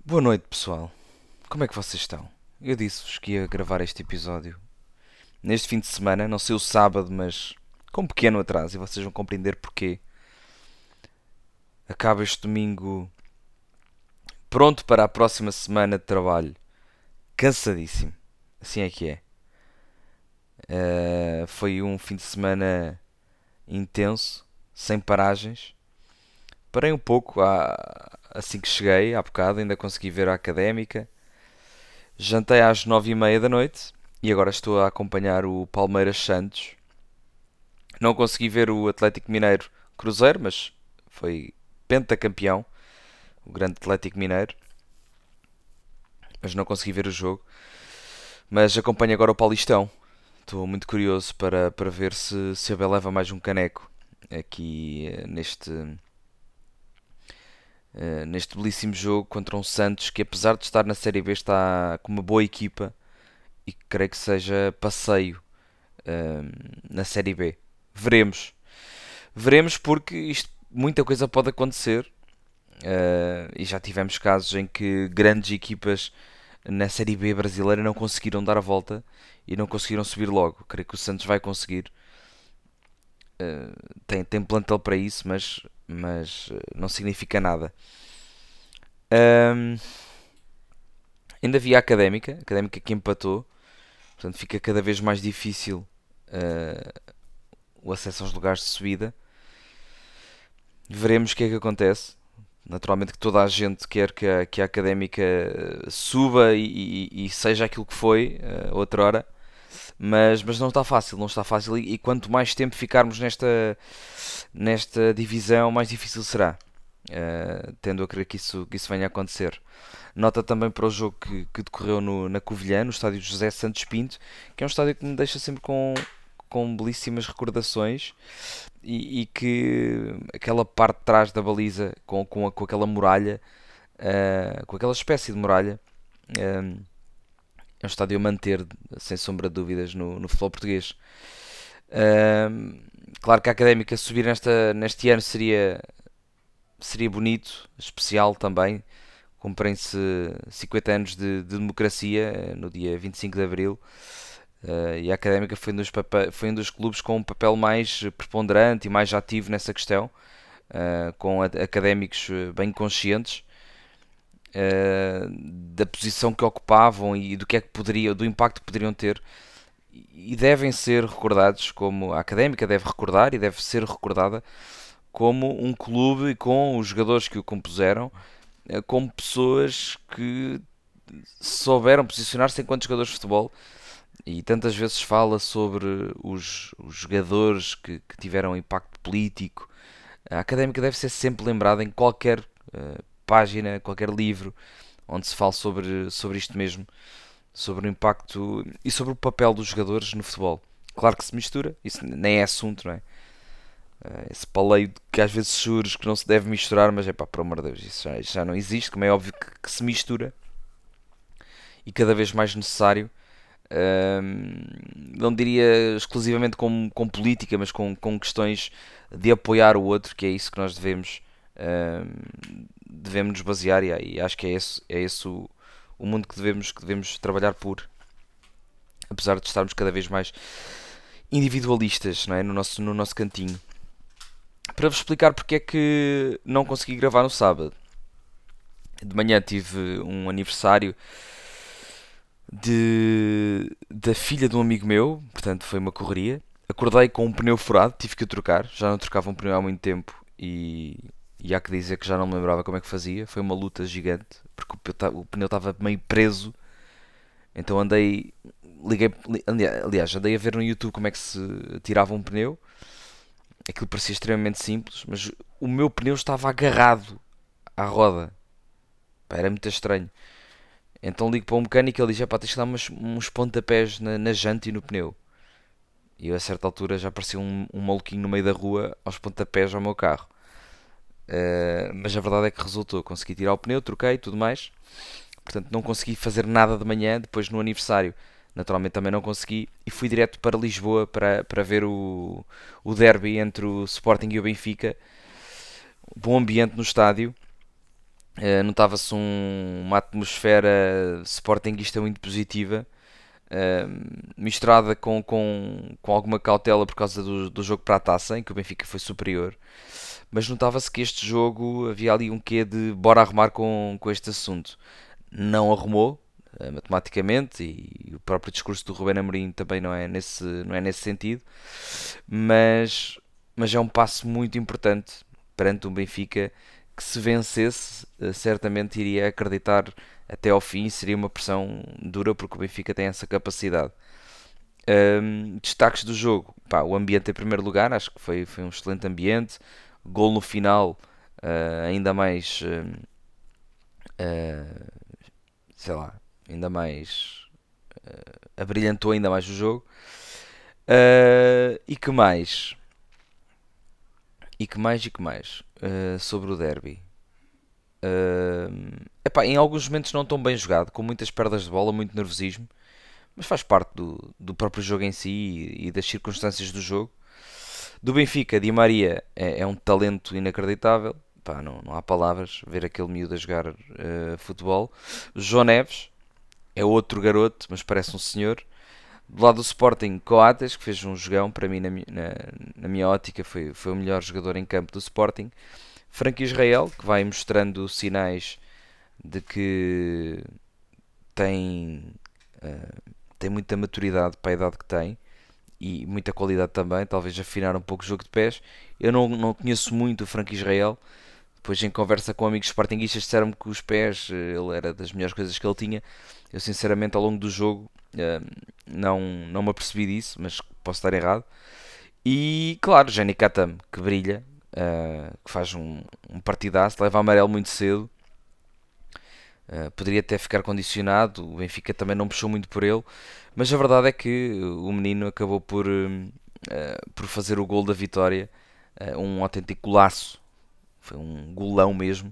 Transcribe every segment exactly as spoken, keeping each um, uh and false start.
Boa noite, pessoal. Como é que vocês estão? Eu disse-vos que ia gravar este episódio neste fim de semana, não sei o sábado, mas com um pequeno atraso e vocês vão compreender porquê. Acaba este domingo pronto para a próxima semana de trabalho. Cansadíssimo. Assim é que é. Eh, foi um fim de semana intenso, sem paragens. Parei um pouco à- assim que cheguei, há bocado, ainda consegui ver a académica. Jantei às nove e meia da noite e agora estou a acompanhar o Palmeiras Santos. Não consegui ver o Atlético Mineiro Cruzeiro, mas foi pentacampeão, o grande Atlético Mineiro, mas não consegui ver o jogo. Mas acompanho agora o Paulistão. Estou muito curioso para, para ver se, se a Abel leva mais um caneco aqui eh, neste, eh, neste belíssimo jogo contra um Santos que, apesar de estar na Série B, está com uma boa equipa e que creio que seja passeio eh, na Série B. Veremos. Veremos porque isto, muita coisa pode acontecer. Uh, e já tivemos casos em que grandes equipas na Série B brasileira não conseguiram dar a volta e não conseguiram subir logo. Creio que o Santos vai conseguir. Uh, tem, tem plantel para isso, mas, mas uh, não significa nada. Um, Ainda havia a Académica, a Académica que empatou, portanto fica cada vez mais difícil uh, o acesso aos lugares de subida. Veremos o que é que acontece. Naturalmente que toda a gente quer que a, que a Académica suba e, e- e seja aquilo que foi uh, outrora, mas, mas não está fácil, não está fácil e, e quanto mais tempo ficarmos nesta, nesta divisão, mais difícil será. Uh, tendo a crer que isso, que isso venha a acontecer. Nota também para o jogo que, que decorreu no, na Covilhã, no estádio José Santos Pinto, que é um estádio que me deixa sempre com, com belíssimas recordações e, e que aquela parte de trás da baliza com, com, a- com aquela muralha, uh, com aquela espécie de muralha, uh, é um estádio a manter, sem sombra de dúvidas, no, no futebol português. Uh, claro que a Académica subir nesta, neste ano seria, seria bonito, especial também. Cumprem-se cinquenta anos de, de democracia eh, no dia vinte e cinco de Abril. Uh, e a Académica foi um, dos foi um dos clubes com um papel mais preponderante e mais ativo nessa questão, uh, com a académicos bem conscientes uh, da posição que ocupavam e do que é que poderia, do impacto que poderiam ter e devem ser recordados como a Académica deve recordar e deve ser recordada como um clube com os jogadores que o compuseram, uh, como pessoas que souberam posicionar-se enquanto jogadores de futebol e tantas vezes fala sobre os, os jogadores que, que tiveram impacto político. A Académica deve ser sempre lembrada em qualquer uh, página, qualquer livro onde se fale sobre, sobre isto mesmo, sobre o impacto e sobre o papel dos jogadores no futebol. Claro que se mistura, isso nem é assunto, não é? Uh, esse paleio que às vezes surge que não se deve misturar, mas é pá, por amor de Deus, isso já, isso já não existe, como é óbvio que, que se mistura e cada vez mais necessário. Ahm, não diria exclusivamente com, com política, mas com, com questões de apoiar o outro, que é isso que nós devemos, ahm, devemos nos basear e, e acho que é esse, é esse o, o mundo que devemos, que devemos trabalhar por, apesar de estarmos cada vez mais individualistas, não é? no, nosso, no nosso cantinho. Para vos explicar porque é que não consegui gravar no sábado. De manhã tive um aniversário de, da filha de um amigo meu, portanto foi uma correria. Acordei com um pneu furado, tive que o trocar, já não trocava um pneu há muito tempo e, e há que dizer que já não me lembrava como é que fazia. Foi uma luta gigante, porque o, o pneu estava meio preso, então andei, liguei, aliás, andei a ver no YouTube como é que se tirava um pneu. Aquilo parecia extremamente simples, mas o meu pneu estava agarrado à roda. Pá, era muito estranho. Então ligo para um mecânico e ele diz: pá, tens que dar uns, uns pontapés na, na janta e no pneu. E eu a certa altura já parecia um, um maluquinho no meio da rua aos pontapés ao meu carro. Uh, mas a verdade é que resultou. Consegui tirar o pneu, troquei e tudo mais. Portanto, não consegui fazer nada de manhã. Depois, no aniversário, naturalmente também não consegui. E fui direto para Lisboa para, para ver o, o derby entre o Sporting e o Benfica. Bom ambiente no estádio. Uh, notava-se um- uma atmosfera sportinguista muito positiva, uh, misturada com, com, com alguma cautela por causa do, do jogo para a taça, em que o Benfica foi superior. Mas notava-se que este jogo havia ali um quê de bora arrumar com, com este assunto. Não arrumou, uh, matematicamente, e, e o próprio discurso do Rubén Amorim também não é nesse, não é nesse sentido, mas, mas é um passo muito importante perante um Benfica que, se vencesse, eh, certamente iria acreditar até ao fim. Seria uma pressão dura porque o Benfica tem essa capacidade. Ahm, destaques do jogo: pá, o ambiente em primeiro lugar, acho que foi, foi um excelente ambiente. Gol no final, ah, ainda mais, ah, ah, sei lá, ainda mais, abrilhantou ainda mais o jogo. Ah, e que mais? E que mais e que mais? Ah, sobre o derby. Uh, epá, em alguns momentos não tão bem jogado, com muitas perdas de bola, muito nervosismo, mas faz parte do, do próprio jogo em si e, e das circunstâncias do jogo. Do Benfica, Di Maria é, é um talento inacreditável. Pá, não, não há palavras ver aquele miúdo a jogar uh, futebol. O João Neves é outro garoto, mas parece um senhor. Do lado do Sporting, Coates, que fez um jogão, para mim, na, mi- na, na minha ótica, foi, foi o melhor jogador em campo do Sporting. Franco Israel, que vai mostrando sinais de que tem, uh, tem muita maturidade para a idade que tem e muita qualidade também, talvez afinar um pouco o jogo de pés. Eu não, não conheço muito o Franco Israel, depois em conversa com amigos sportinguistas disseram-me que os pés, ele era das melhores coisas que ele tinha. Eu sinceramente ao longo do jogo uh, não, não me apercebi disso, mas posso estar errado. E claro, Jenny Katam, que brilha, uh, que faz um, um partidaço, leva amarelo muito cedo. Uh, poderia até ficar condicionado, o Benfica também não puxou muito por ele, mas a verdade é que o menino acabou por, uh, por fazer o gol da vitória, uh, um autêntico golaço, foi um golão mesmo,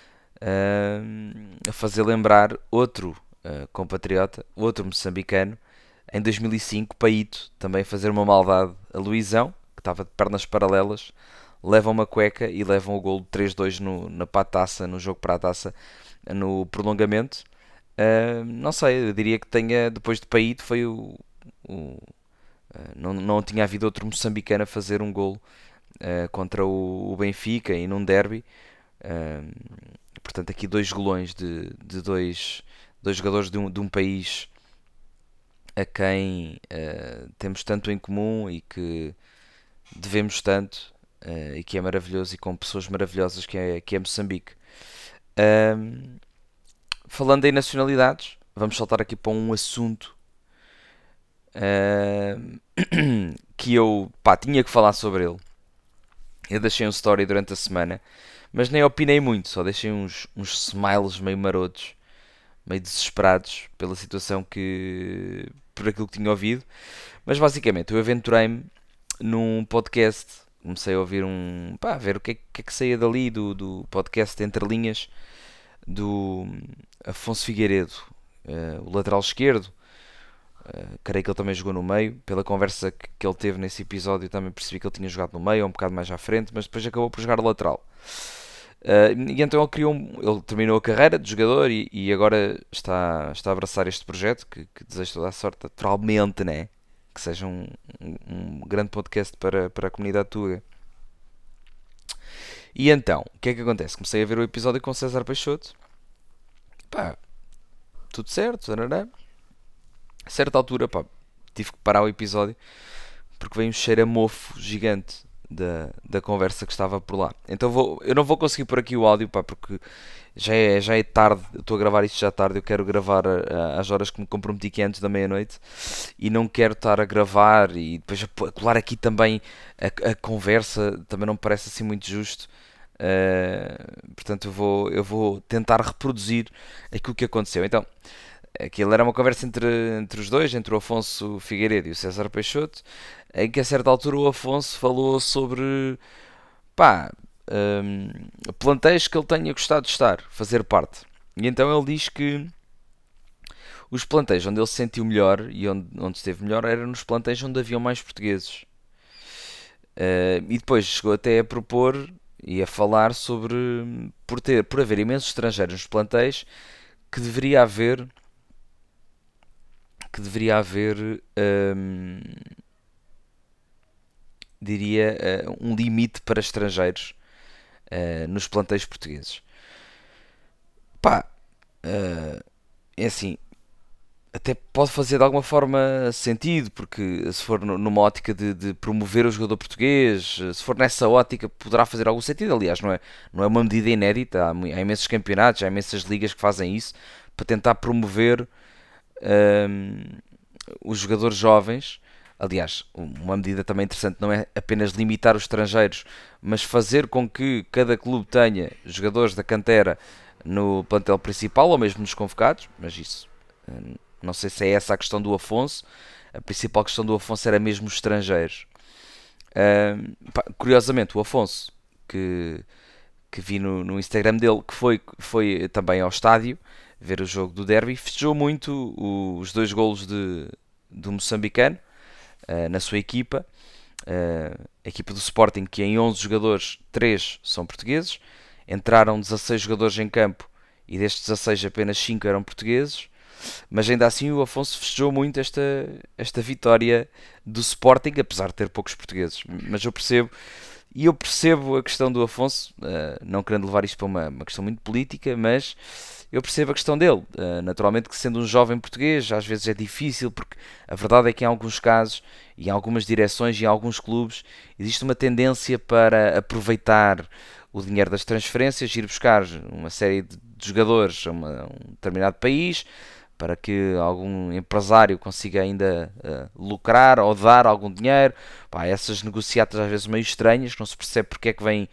uh, a fazer lembrar outro uh, compatriota, outro moçambicano, em dois mil e cinco, Paito, também fazer uma maldade a Luizão, que estava de pernas paralelas, levam uma cueca e levam o gol de três dois no, na pataça, no jogo para a taça, no prolongamento. Uh, não sei, eu diria que tenha, depois de Paito, foi o. o uh, não, não tinha havido outro moçambicano a fazer um gol uh, contra o, o Benfica e num derby. Uh, portanto, aqui dois golões de, de dois, dois jogadores de um, de um país a quem uh, temos tanto em comum e que devemos tanto, uh, e que é maravilhoso, e com pessoas maravilhosas, que é, que é Moçambique. Um, falando em nacionalidades, vamos saltar aqui para um assunto uh, que eu pá, tinha que falar sobre ele. Eu deixei um story durante a semana, mas nem opinei muito, só deixei uns, uns smiles meio marotos, meio desesperados pela situação que. Por aquilo que tinha ouvido. Mas basicamente eu aventurei-me num podcast, comecei a ouvir um. Pá, a ver o que é, que é que saía dali do, do podcast Entre Linhas do Afonso Figueiredo, eh, o lateral esquerdo. Uh, creio que ele também jogou no meio. Pela conversa que, que ele teve nesse episódio, também percebi que ele tinha jogado no meio, um bocado mais à frente, mas depois acabou por jogar lateral. Uh, e então ele criou um, ele terminou a carreira de jogador e, e agora está, está a abraçar este projeto que, que desejo toda a sorte, naturalmente, né? Que seja um, um, um grande podcast para, para a comunidade tuga. E então, o que é que acontece? Comecei a ver o episódio com César Peixoto. Pá, tudo certo, tarará. A certa altura, pá, tive que parar o episódio porque veio um cheiro a mofo gigante da, da conversa que estava por lá. Então vou, eu não vou conseguir pôr aqui o áudio, pá, porque já é, já é tarde, eu estou a gravar isto já tarde, eu quero gravar a, a, às horas que me comprometi, que é antes da meia-noite, e não quero estar a gravar e depois a, a colar aqui também a, a conversa, também não me parece assim muito justo. Uh, portanto eu vou, eu vou tentar reproduzir aquilo que aconteceu. Então, aquilo era uma conversa entre, entre os dois, entre o Afonso Figueiredo e o César Peixoto, em que a certa altura o Afonso falou sobre, pá, um, plantéis que ele tenha gostado de estar, fazer parte. E então ele diz que os plantéis onde ele se sentiu melhor e onde, onde esteve melhor eram nos plantéis onde haviam mais portugueses. Uh, e depois chegou até a propor, e a falar sobre por ter, por haver imensos estrangeiros nos plantéis que deveria haver que deveria haver hum, diria uh, um limite para estrangeiros uh, nos plantéis portugueses. Pá, uh, é assim, até pode fazer de alguma forma sentido, porque se for numa ótica de, de promover o jogador português, se for nessa ótica, poderá fazer algum sentido. Aliás, não é, não é uma medida inédita, há, há imensos campeonatos, há imensas ligas que fazem isso para tentar promover hum, os jogadores jovens. Aliás, uma medida também interessante não é apenas limitar os estrangeiros, mas fazer com que cada clube tenha jogadores da cantera no plantel principal ou mesmo nos convocados, mas isso hum, não sei se é essa a questão do Afonso. A principal questão do Afonso era mesmo os estrangeiros. Hum, pá, curiosamente, o Afonso, que, que vi no, no Instagram dele, que foi, foi também ao estádio ver o jogo do Derby, festejou muito os dois golos de, do moçambicano uh, na sua equipa. Uh, a equipa do Sporting, que em onze jogadores, três são portugueses. Entraram dezasseis jogadores em campo e destes dezasseis apenas cinco eram portugueses. Mas ainda assim o Afonso festejou muito esta, esta vitória do Sporting, apesar de ter poucos portugueses. Mas eu percebo, e eu percebo a questão do Afonso, uh, não querendo levar isto para uma, uma questão muito política, mas eu percebo a questão dele. Uh, naturalmente que sendo um jovem português, às vezes é difícil, porque a verdade é que em alguns casos, e em algumas direções e em alguns clubes, existe uma tendência para aproveitar o dinheiro das transferências, ir buscar uma série de jogadores a, uma, a um determinado país, para que algum empresário consiga ainda uh, lucrar ou dar algum dinheiro. Pá, essas negociatas às vezes meio estranhas, que não se percebe porque é que vêm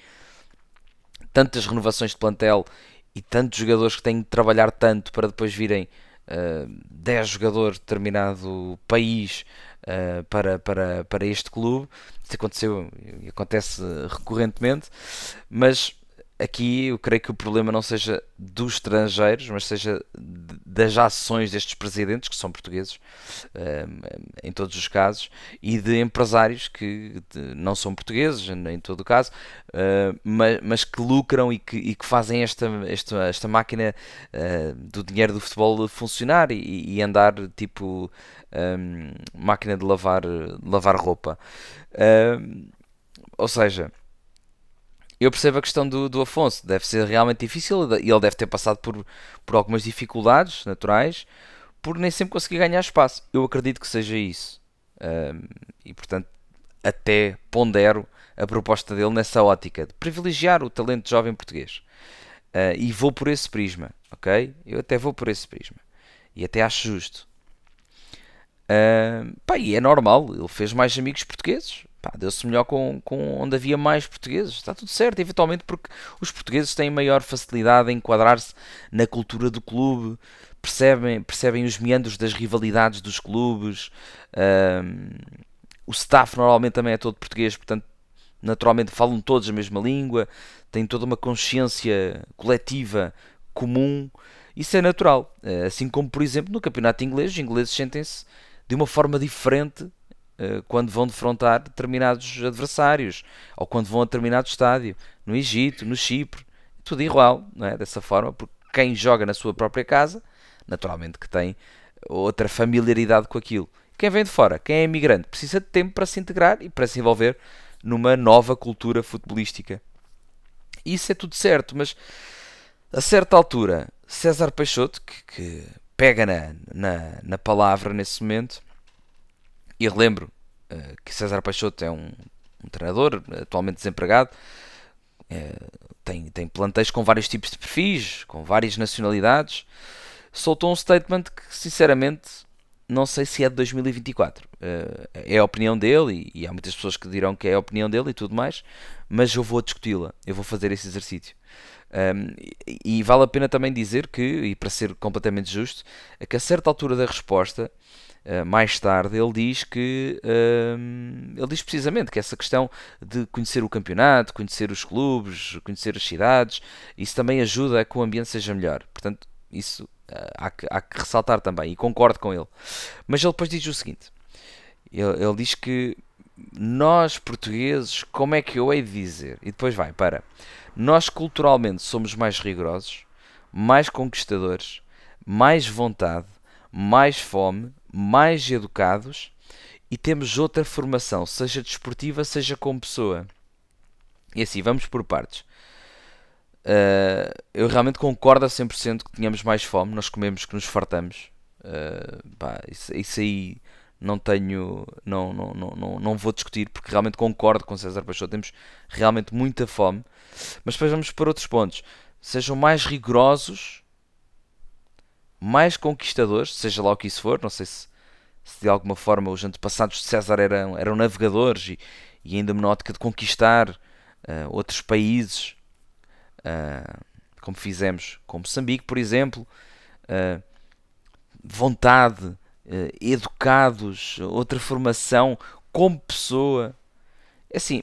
tantas renovações de plantel e tantos jogadores que têm de trabalhar tanto para depois virem uh, dez jogadores de determinado país uh, para, para, para este clube. Isso aconteceu e acontece recorrentemente, mas aqui eu creio que o problema não seja dos estrangeiros, mas seja das ações destes presidentes, que são portugueses, em todos os casos, e de empresários que não são portugueses, em todo o caso, mas que lucram e que, e que fazem esta, esta, esta máquina do dinheiro do futebol funcionar e, e andar tipo máquina de lavar, de lavar roupa. Ou seja, eu percebo a questão do, do Afonso, deve ser realmente difícil e ele deve ter passado por, por algumas dificuldades naturais por nem sempre conseguir ganhar espaço. Eu acredito que seja isso. Um, e portanto, até pondero a proposta dele nessa ótica de privilegiar o talento jovem português. Uh, e vou por esse prisma, ok? Eu até vou por esse prisma. E até acho justo. Uh, pá, e é normal, ele fez mais amigos portugueses. Pá, deu-se melhor com, com onde havia mais portugueses. Está tudo certo, eventualmente porque os portugueses têm maior facilidade em enquadrar-se na cultura do clube, percebem, percebem os meandros das rivalidades dos clubes. Um, o staff normalmente também é todo português, portanto, naturalmente falam todos a mesma língua, têm toda uma consciência coletiva comum. Isso é natural. Assim como, por exemplo, no campeonato inglês, os ingleses sentem-se de uma forma diferente quando vão defrontar determinados adversários ou quando vão a determinado estádio, no Egito, no Chipre, tudo igual, não é? Dessa forma, porque quem joga na sua própria casa, naturalmente que tem outra familiaridade com aquilo. Quem vem de fora, quem é imigrante, precisa de tempo para se integrar e para se envolver numa nova cultura futebolística. Isso é tudo certo, mas a certa altura, César Peixoto, que, que pega na, na, na palavra nesse momento. E relembro uh, que César Peixoto é um, um treinador atualmente desempregado, uh, tem, tem plantéis com vários tipos de perfis, com várias nacionalidades. Soltou um statement que, sinceramente, não sei se é de dois mil e vinte e quatro. Uh, é a opinião dele, e, e há muitas pessoas que dirão que é a opinião dele e tudo mais, mas eu vou discuti-la, eu vou fazer esse exercício. Um, e, e vale a pena também dizer que, e para ser completamente justo, é que a certa altura da resposta, Uh, mais tarde, ele diz que uh, ele diz precisamente que essa questão de conhecer o campeonato, conhecer os clubes, conhecer as cidades, isso também ajuda a que o ambiente seja melhor. Portanto, isso uh, há, que, há que ressaltar também, e concordo com ele. Mas ele depois diz o seguinte: ele, ele diz que nós portugueses, como é que eu hei de dizer? E depois vai, para. Nós culturalmente somos mais rigorosos, mais conquistadores, mais vontade, mais fome, mais educados e temos outra formação, seja desportiva, seja como pessoa. E assim, vamos por partes. Uh, eu realmente concordo a cem por cento que tínhamos mais fome, nós comemos que nos fartamos. Uh, pá, isso, isso aí não tenho, não, não, não, não, não vou discutir, porque realmente concordo com César Peixoto, temos realmente muita fome. Mas depois vamos para outros pontos. Sejam mais rigorosos, mais conquistadores, seja lá o que isso for. Não sei se, se de alguma forma os antepassados de César eram, eram navegadores e, e ainda na ótica de conquistar uh, outros países, uh, como fizemos com Moçambique, por exemplo. Uh, vontade, uh, educados, outra formação como pessoa. É assim,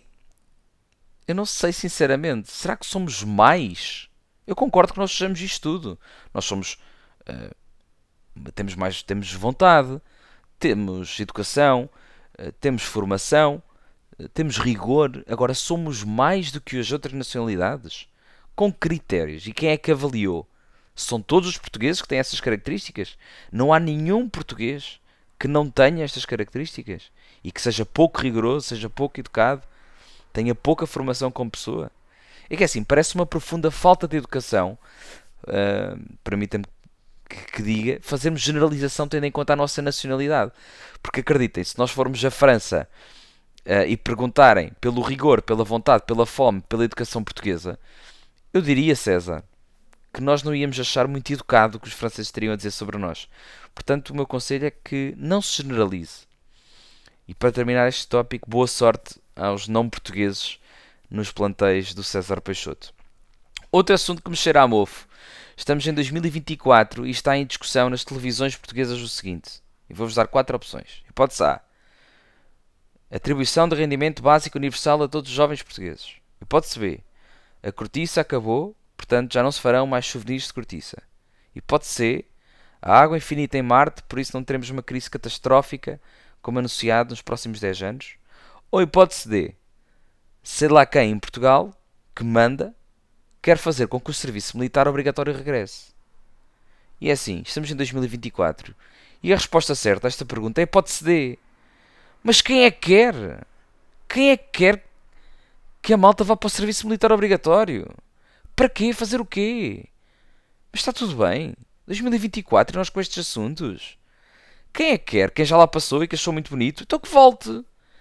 eu não sei sinceramente, será que somos mais? Eu concordo que nós sejamos isto tudo. Nós somos, uh, temos mais, temos vontade, temos educação, uh, temos formação, uh, temos rigor. Agora somos mais do que as outras nacionalidades? Com critérios. E quem é que avaliou? São todos os portugueses que têm essas características? Não há nenhum português que não tenha estas características e que seja pouco rigoroso, seja pouco educado, tenha pouca formação como pessoa. É que assim, parece uma profunda falta de educação, uh, permitam-me que, que diga, fazermos generalização tendo em conta a nossa nacionalidade. Porque acreditem, se nós formos à França uh, e perguntarem pelo rigor, pela vontade, pela fome, pela educação portuguesa, eu diria, César, que nós não íamos achar muito educado o que os franceses teriam a dizer sobre nós. Portanto, o meu conselho é que não se generalize. E para terminar este tópico, boa sorte aos não portugueses nos plantéis do César Peixoto. Outro assunto que me cheira a mofo. Estamos em dois mil e vinte e quatro e está em discussão nas televisões portuguesas o seguinte. E vou-vos dar quatro opções. Hipótese A. Atribuição de rendimento básico universal a todos os jovens portugueses. Hipótese B. A cortiça acabou, portanto já não se farão mais souvenirs de cortiça. Hipótese C. A água infinita em Marte, por isso não teremos uma crise catastrófica, como anunciado nos próximos dez anos. Ou hipótese D. Sei lá quem em Portugal, que manda, quer fazer com que o serviço militar obrigatório regresse. E é assim, estamos em dois mil e vinte e quatro. E a resposta certa a esta pergunta é a hipótese D. Mas quem é que quer? Quem é que quer que a malta vá para o serviço militar obrigatório? Para quê? Fazer o quê? Mas está tudo bem. dois mil e vinte e quatro e nós com estes assuntos. Quem é que quer? Quem já lá passou e que achou muito bonito? Então que volte.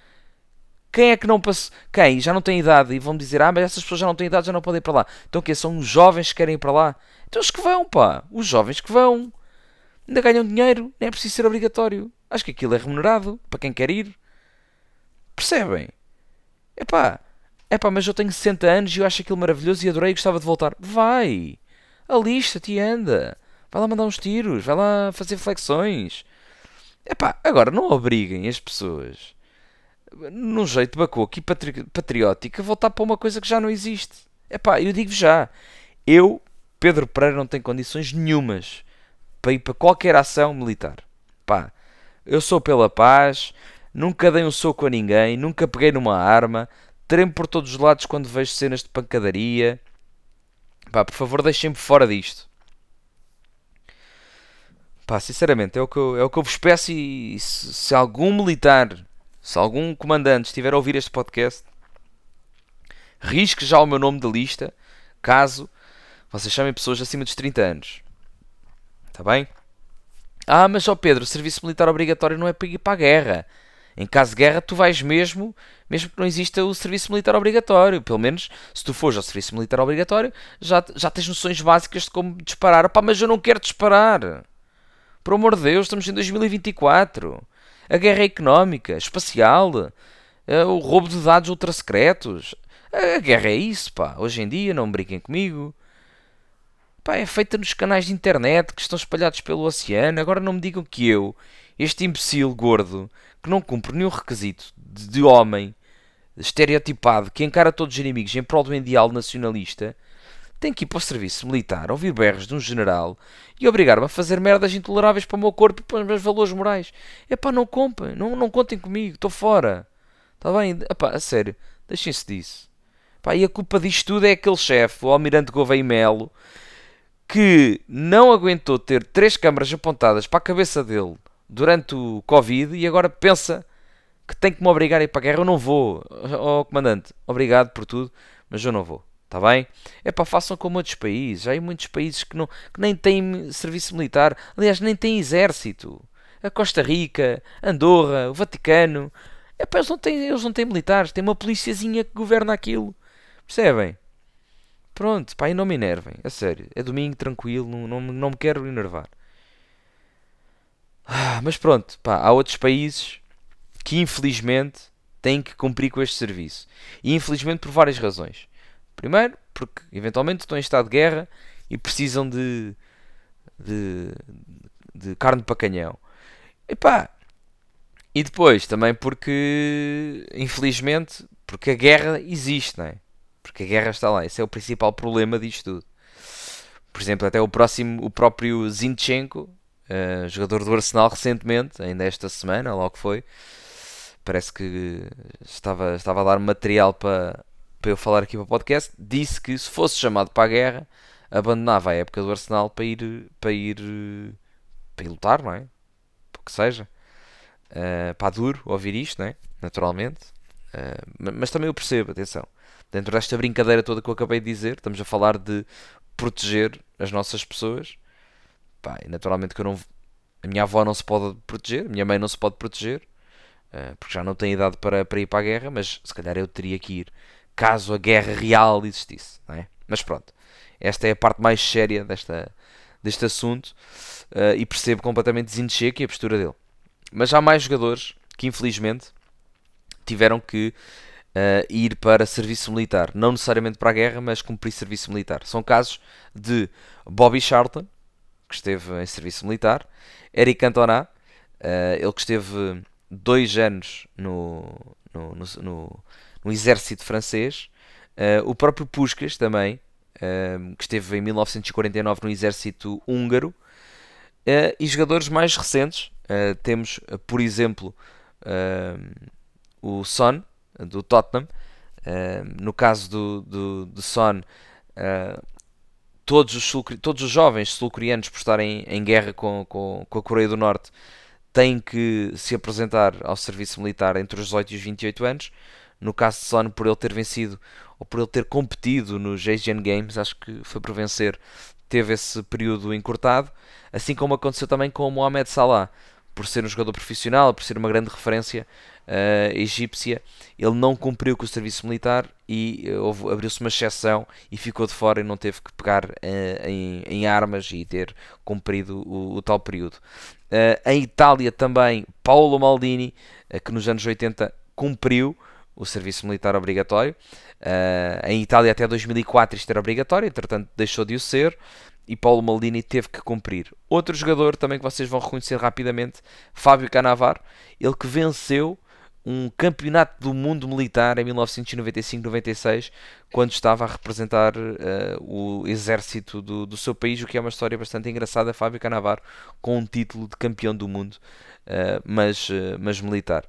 Quem é que não passou? Quem? Já não tem idade e vão dizer, ah, mas essas pessoas já não têm idade, já não podem ir para lá. Então o quê? São os jovens que querem ir para lá? Então os que vão, pá. Os jovens que vão. Ainda ganham dinheiro. Nem é preciso ser obrigatório. Acho que aquilo é remunerado para quem quer ir. Percebem? Epá. Epá, mas eu tenho sessenta anos e eu acho aquilo maravilhoso e adorei e gostava de voltar. Vai. Alista-te e anda. Vai lá mandar uns tiros. Vai lá fazer flexões. Epá, agora não obriguem as pessoas num jeito bacoco e patri patriótico a voltar para uma coisa que já não existe. Epá, eu digo já, eu, Pedro Pereira, não tenho condições nenhumas para ir para qualquer ação militar. Pá, eu sou pela paz, nunca dei um soco a ninguém, nunca peguei numa arma, tremo por todos os lados quando vejo cenas de pancadaria. Pá, por favor, deixem-me fora disto. Pá, sinceramente, é o que eu, é o que eu vos peço e se, se algum militar, se algum comandante estiver a ouvir este podcast, risque já o meu nome da lista, caso vocês chamem pessoas acima dos trinta anos. Está bem? Ah, mas ó Pedro, o serviço militar obrigatório não é para ir para a guerra. Em caso de guerra, tu vais mesmo, mesmo que não exista o serviço militar obrigatório. Pelo menos, se tu fores ao serviço militar obrigatório, já, já tens noções básicas de como disparar. Pá, mas eu não quero disparar. Por amor de Deus, estamos em dois mil e vinte e quatro. A guerra é económica, espacial, o roubo de dados ultrasecretos. A guerra é isso, pá. Hoje em dia, não brinquem comigo. Pá, é feita nos canais de internet que estão espalhados pelo oceano. Agora não me digam que eu, este imbecil gordo, que não cumpre nenhum requisito de, de homem, estereotipado, que encara todos os inimigos em prol do ideal nacionalista, tem que ir para o serviço militar, ouvir berros de um general e obrigar-me a fazer merdas intoleráveis para o meu corpo e para os meus valores morais. É pá, não comprem, não, não contem comigo, estou fora. Está bem? Epá, a sério, deixem-se disso. Pá, e a culpa disto tudo é aquele chefe, o Almirante Gouveia Melo, que não aguentou ter três câmaras apontadas para a cabeça dele durante o Covid e agora pensa que tem que me obrigar a ir para a guerra. Eu não vou, ó oh, comandante, obrigado por tudo, mas eu não vou. Está bem? É para façam como outros países. Há muitos países que, não, que nem têm serviço militar, aliás, nem têm exército. A Costa Rica, Andorra, o Vaticano. É para eles não têm, eles não têm militares, tem uma policiazinha que governa aquilo. Percebem? Pronto, pá, e não me enervem, a sério. É domingo, tranquilo, não, não, não me quero enervar. Ah, mas pronto, pá, há outros países que infelizmente têm que cumprir com este serviço. E infelizmente por várias razões. Primeiro, porque eventualmente estão em estado de guerra e precisam de, de, de carne para canhão. E pá, e depois também porque, infelizmente, porque a guerra existe, não é? Porque a guerra está lá. Esse é o principal problema disto tudo. Por exemplo, até o próximo, o próprio Zinchenko, uh, jogador do Arsenal recentemente, ainda esta semana, logo foi, parece que estava, estava a dar material para, para eu falar aqui para o podcast, disse que se fosse chamado para a guerra, abandonava a época do Arsenal para ir, para ir, para ir lutar, não é? Para que seja. Uh, pá, duro ouvir isto, não é? Naturalmente. Uh, mas também eu percebo, atenção. Dentro desta brincadeira toda que eu acabei de dizer, estamos a falar de proteger as nossas pessoas. Pá, e naturalmente que eu não... A minha avó não se pode proteger, a minha mãe não se pode proteger, uh, porque já não tem idade para, para ir para a guerra, mas se calhar eu teria que ir caso a guerra real existisse, não é? Mas pronto, esta é a parte mais séria desta, deste assunto, uh, e percebo completamente Zinchenko e a postura dele. Mas há mais jogadores que infelizmente tiveram que uh, ir para serviço militar. Não necessariamente para a guerra, mas cumprir serviço militar. São casos de Bobby Charlton, que esteve em serviço militar, Eric Cantona, uh, ele que esteve dois anos no, no, no, no, no exército francês, uh, o próprio Puskás também, uh, que esteve em mil novecentos e quarenta e nove no exército húngaro, uh, e jogadores mais recentes, uh, temos, uh, por exemplo, uh, o Son, do Tottenham. Uh, no caso do, do, do Son, uh, todos, os todos os jovens sul-coreanos, por estarem em guerra com, com, com a Coreia do Norte, têm que se apresentar ao serviço militar entre os dezoito e os vinte e oito anos. No caso de Son, por ele ter vencido, ou por ele ter competido nos Asian Games, acho que foi por vencer, teve esse período encurtado. Assim como aconteceu também com o Mohamed Salah, por ser um jogador profissional, por ser uma grande referência uh, egípcia, ele não cumpriu com o serviço militar e uh, abriu-se uma exceção e ficou de fora e não teve que pegar uh, em, em armas e ter cumprido o, o tal período. Uh, em Itália também, Paolo Maldini, uh, que nos anos oitenta cumpriu o serviço militar obrigatório. Uh, em Itália até dois mil e quatro isto era obrigatório, entretanto deixou de o ser. E Paulo Maldini teve que cumprir. Outro jogador também que vocês vão reconhecer rapidamente, Fábio Cannavaro, ele que venceu um campeonato do mundo militar em mil novecentos e noventa e cinco noventa e seis, quando estava a representar uh, o exército do, do seu país, o que é uma história bastante engraçada. Fábio Cannavaro com um título de campeão do mundo, uh, mas, uh, mas militar.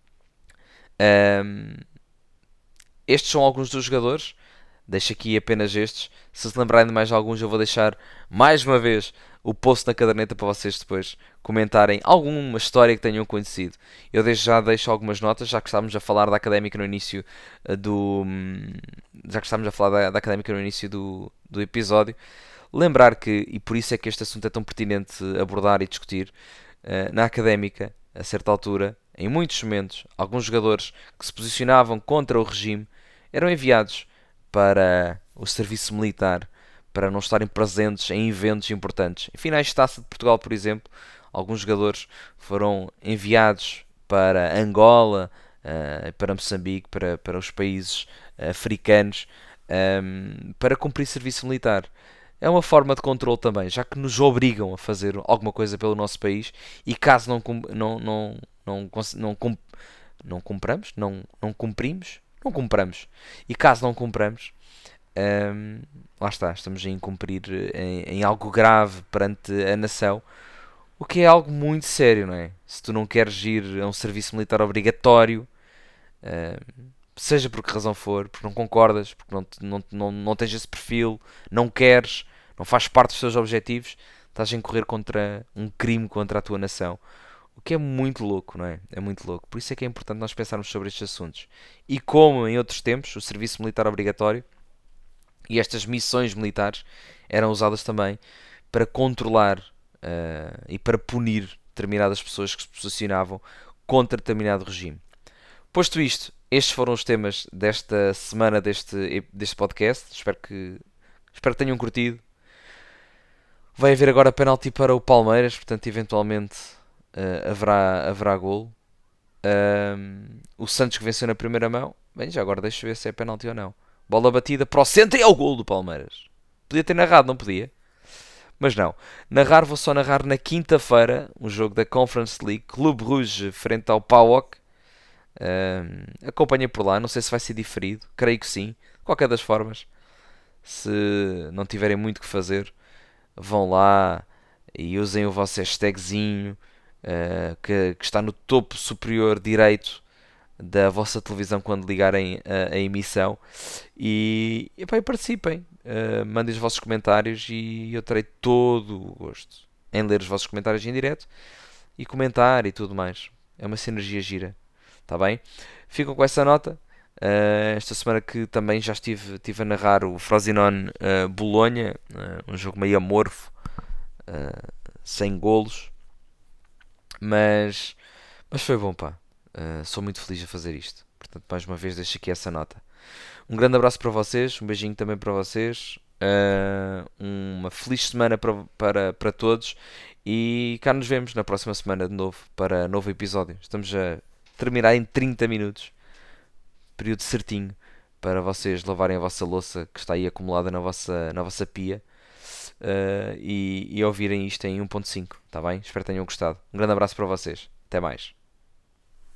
Um, estes são alguns dos jogadores. Deixo aqui apenas estes. Se se lembrarem de mais alguns, eu vou deixar mais uma vez o post na caderneta para vocês depois comentarem alguma história que tenham conhecido. Eu desde já deixo algumas notas, já que estávamos a falar da Académica no início do... Já que estávamos a falar da, da Académica no início do, do episódio. Lembrar que, e por isso é que este assunto é tão pertinente abordar e discutir, na Académica, a certa altura, em muitos momentos, alguns jogadores que se posicionavam contra o regime eram enviados para o serviço militar, para não estarem presentes em eventos importantes. Em finais de Taça de Portugal, por exemplo, alguns jogadores foram enviados para Angola, uh, para Moçambique, para, para os países africanos, um, para cumprir serviço militar. É uma forma de controle também, já que nos obrigam a fazer alguma coisa pelo nosso país e caso não não não não não, não, não cumpramos, não não cumprimos, não cumpramos. E caso não cumpramos, hum, lá está, estamos a incumprir em, em algo grave perante a nação, o que é algo muito sério, não é? Se tu não queres ir a um serviço militar obrigatório, Uh, seja por que razão for, porque não concordas, porque não, não, não, não tens esse perfil, não queres, não faz parte dos teus objetivos, estás a incorrer contra um crime contra a tua nação. O que é muito louco, não é? É muito louco. Por isso é que é importante nós pensarmos sobre estes assuntos. E como em outros tempos, o serviço militar obrigatório e estas missões militares eram usadas também para controlar uh, e para punir determinadas pessoas que se posicionavam contra determinado regime. Posto isto, estes foram os temas desta semana deste, deste podcast. Espero que, espero que tenham curtido. Vai haver agora penalti para o Palmeiras, portanto, eventualmente uh, haverá, haverá golo. Um, o Santos que venceu na primeira mão. Bem, já agora deixa eu ver se é penalti ou não. Bola batida para o centro e é o golo do Palmeiras. Podia ter narrado, não podia? Mas não. Narrar, vou só narrar na quinta-feira um jogo da Conference League. Clube Rouge frente ao P A O K. Um, acompanhem por lá, não sei se vai ser diferido. Creio que sim. De qualquer das formas, se não tiverem muito o que fazer, vão lá e usem o vosso hashtagzinho uh, que, que está no topo superior direito da vossa televisão quando ligarem a, a emissão e, e, pá, e participem, uh, mandem os vossos comentários e eu terei todo o gosto em ler os vossos comentários em direto e comentar e tudo mais. É uma sinergia gira, está bem? Ficam com essa nota. Uh, esta semana que também já estive, estive a narrar o Frosinone uh, Bolonha, uh, um jogo meio amorfo, uh, sem golos, mas, mas foi bom, pá. Uh, sou muito feliz a fazer isto. Portanto, mais uma vez, deixo aqui essa nota. Um grande abraço para vocês, um beijinho também para vocês, uh, uma feliz semana para, para, para todos e cá nos vemos na próxima semana de novo para novo episódio. Estamos a terminar em trinta minutos, período certinho para vocês lavarem a vossa louça que está aí acumulada na vossa, na vossa pia. Uh, e, e ouvirem isto em um ponto cinco, tá bem? Espero que tenham gostado. Um grande abraço para vocês. Até mais.